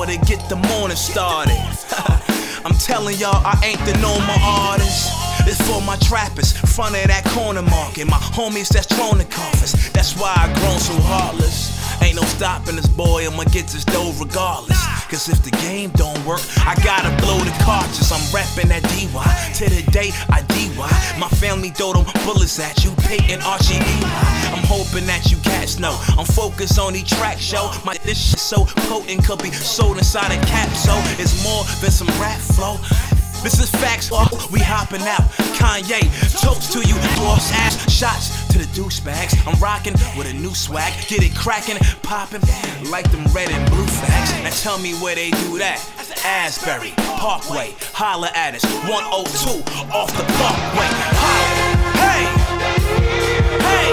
hour to get the morning started. I'm telling y'all, I ain't the normal artist. It's for my trappers, front of that corner market. My homies that's thrown the coffers. That's why I grown so heartless. Ain't no stopping this boy, I'ma get this dough regardless. Cause if the game don't work, I gotta blow the cartridge. I'm reppin' that DY, to the day I DY. My family throw them bullets at you, Peyton, Archie, EY. I'm hoping that you cats know I'm focused on the track show. My this shit so potent, could be sold inside a capsule. It's more than some rap flow. This is facts, we hopping out. Kanye, toast to you, boss ass. Shots to the douchebags. I'm rocking with a new swag. Get it cracking, popping like them red and blue fags. Now tell me where they do that. Asbury, Parkway, holla at us. 102 off the Parkway. Hey, hey.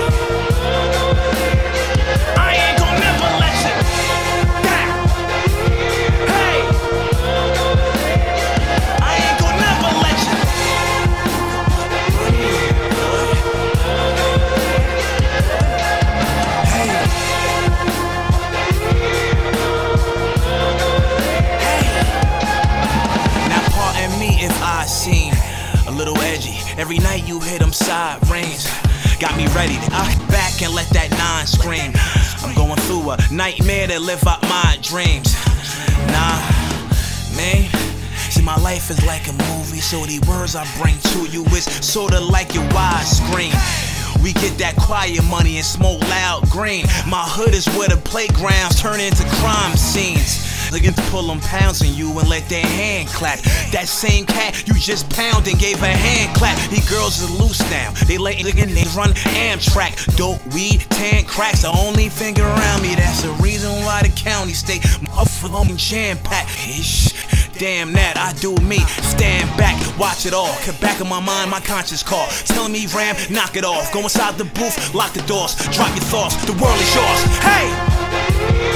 I ain't gonna never let you down. Hey. Seem a little edgy. Every night you hear them sirens. Got me ready to back and let that 9 scream. I'm going through a nightmare to live out my dreams. Nah, man. See, my life is like a movie, so the words I bring to you is sorta like your widescreen. We get that quiet money and smoke loud green. My hood is where the playgrounds turn into crime scenes. Looking to pull them pounds on you and let their hand clap. That same cat you just pounded and gave a hand clap. These girls is loose now. They letting they run Amtrak. Dope, weed, tan, cracks. The only thing around me. That's the reason why the county stay up for them jam-packed. Damn that, I do me. Stand back, watch it all. Cut back in my mind, my conscience call. Telling me Ram, knock it off. Go inside the booth, lock the doors. Drop your thoughts, the world is yours. Hey!